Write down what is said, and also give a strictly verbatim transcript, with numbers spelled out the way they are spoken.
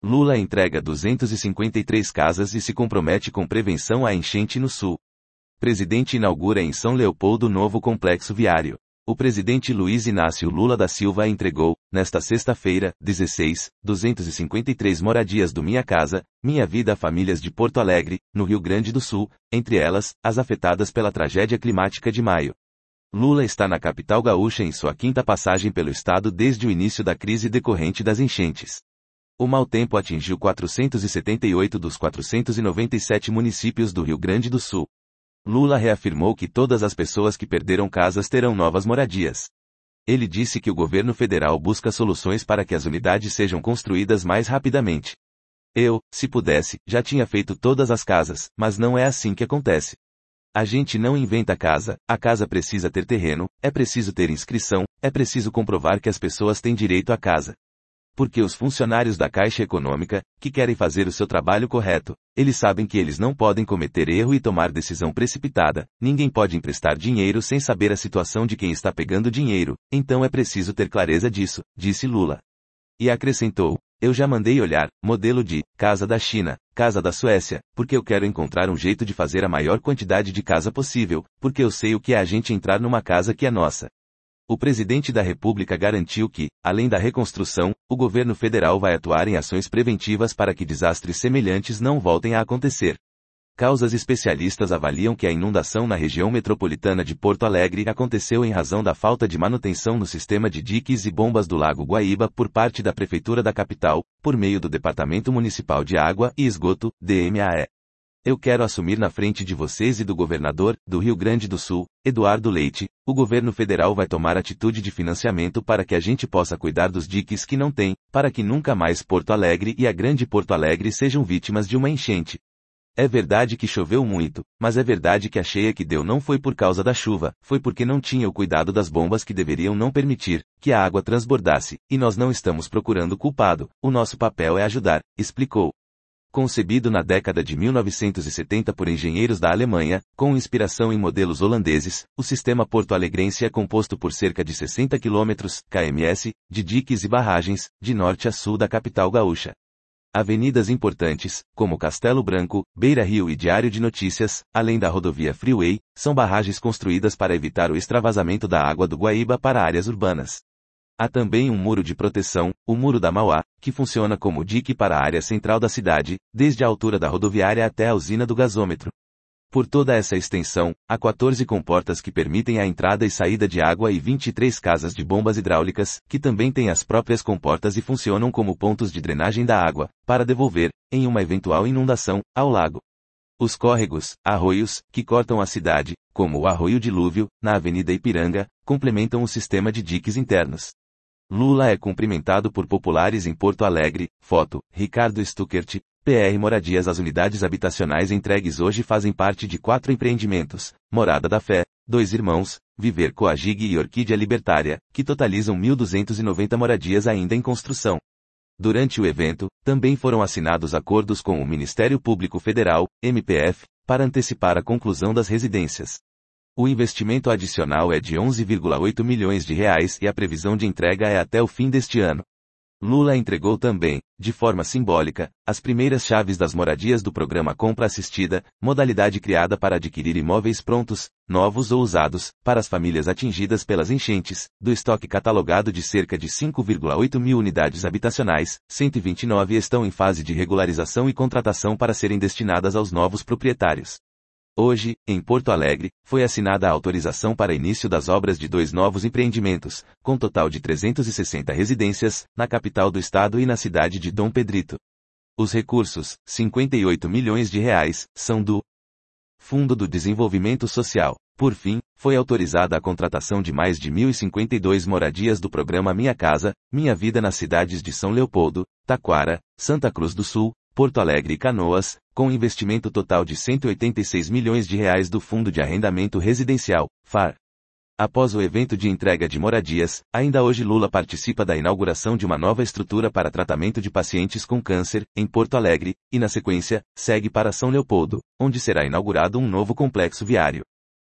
Lula entrega duzentas e cinquenta e três casas e se compromete com prevenção à enchente no Sul. Presidente inaugura em São Leopoldo novo complexo viário. O presidente Luiz Inácio Lula da Silva entregou, nesta sexta-feira, dezesseis, duzentas e cinquenta e três moradias do Minha Casa, Minha Vida a famílias de Porto Alegre, no Rio Grande do Sul, entre elas, as afetadas pela tragédia climática de maio. Lula está na capital gaúcha em sua quinta passagem pelo estado desde o início da crise decorrente das enchentes. O mau tempo atingiu quatrocentos e setenta e oito dos quatrocentos e noventa e sete municípios do Rio Grande do Sul. Lula reafirmou que todas as pessoas que perderam casas terão novas moradias. Ele disse que o governo federal busca soluções para que as unidades sejam construídas mais rapidamente. Eu, se pudesse, já tinha feito todas as casas, mas não é assim que acontece. A gente não inventa casa, a casa precisa ter terreno, é preciso ter inscrição, é preciso comprovar que as pessoas têm direito à casa. Porque os funcionários da Caixa Econômica, que querem fazer o seu trabalho correto, eles sabem que eles não podem cometer erro e tomar decisão precipitada, ninguém pode emprestar dinheiro sem saber a situação de quem está pegando dinheiro, então é preciso ter clareza disso, disse Lula. E acrescentou, eu já mandei olhar, modelo de, casa da China, casa da Suécia, porque eu quero encontrar um jeito de fazer a maior quantidade de casa possível, porque eu sei o que é a gente entrar numa casa que é nossa. O presidente da República garantiu que, além da reconstrução, o governo federal vai atuar em ações preventivas para que desastres semelhantes não voltem a acontecer. Causas especialistas avaliam que a inundação na região metropolitana de Porto Alegre aconteceu em razão da falta de manutenção no sistema de diques e bombas do Lago Guaíba por parte da Prefeitura da capital, por meio do Departamento Municipal de Água e Esgoto, D M A E. Eu quero assumir na frente de vocês e do governador, do Rio Grande do Sul, Eduardo Leite, o governo federal vai tomar atitude de financiamento para que a gente possa cuidar dos diques que não tem, para que nunca mais Porto Alegre e a Grande Porto Alegre sejam vítimas de uma enchente. É verdade que choveu muito, mas é verdade que a cheia que deu não foi por causa da chuva, foi porque não tinha o cuidado das bombas que deveriam não permitir que a água transbordasse, e nós não estamos procurando culpado, o nosso papel é ajudar, explicou. Concebido na década de mil novecentos e setenta por engenheiros da Alemanha, com inspiração em modelos holandeses, o sistema porto-alegrense é composto por cerca de sessenta quilômetros, quilômetros, de diques e barragens, de norte a sul da capital gaúcha. Avenidas importantes, como Castelo Branco, Beira Rio e Diário de Notícias, além da rodovia Freeway, são barragens construídas para evitar o extravasamento da água do Guaíba para áreas urbanas. Há também um muro de proteção, o Muro da Mauá, que funciona como dique para a área central da cidade, desde a altura da rodoviária até a usina do gasômetro. Por toda essa extensão, há quatorze comportas que permitem a entrada e saída de água e vinte e três casas de bombas hidráulicas, que também têm as próprias comportas e funcionam como pontos de drenagem da água, para devolver, em uma eventual inundação, ao lago. Os córregos, arroios, que cortam a cidade, como o Arroio Dilúvio, na Avenida Ipiranga, complementam o sistema de diques internos. Lula é cumprimentado por populares em Porto Alegre, foto, Ricardo Stuckert, P R Moradias. As unidades habitacionais entregues hoje fazem parte de quatro empreendimentos, Morada da Fé, Dois Irmãos, Viver Coagig e Orquídea Libertária, que totalizam mil duzentas e noventa moradias ainda em construção. Durante o evento, também foram assinados acordos com o Ministério Público Federal, M P F, para antecipar a conclusão das residências. O investimento adicional é de onze vírgula oito milhões de reais e a previsão de entrega é até o fim deste ano. Lula entregou também, de forma simbólica, as primeiras chaves das moradias do programa Compra Assistida, modalidade criada para adquirir imóveis prontos, novos ou usados, para as famílias atingidas pelas enchentes, do estoque catalogado de cerca de cinco vírgula oito mil unidades habitacionais, cento e vinte e nove estão em fase de regularização e contratação para serem destinadas aos novos proprietários. Hoje, em Porto Alegre, foi assinada a autorização para início das obras de dois novos empreendimentos, com total de trezentas e sessenta residências, na capital do estado e na cidade de Dom Pedrito. Os recursos, cinquenta e oito milhões de reais, são do Fundo do Desenvolvimento Social. Por fim, foi autorizada a contratação de mais de mil e cinquenta e duas moradias do programa Minha Casa, Minha Vida nas cidades de São Leopoldo, Taquara, Santa Cruz do Sul, Porto Alegre e Canoas, com investimento total de cento e oitenta e seis milhões de reais do Fundo de Arrendamento Residencial, F A R. Após o evento de entrega de moradias, ainda hoje Lula participa da inauguração de uma nova estrutura para tratamento de pacientes com câncer, em Porto Alegre, e na sequência, segue para São Leopoldo, onde será inaugurado um novo complexo viário.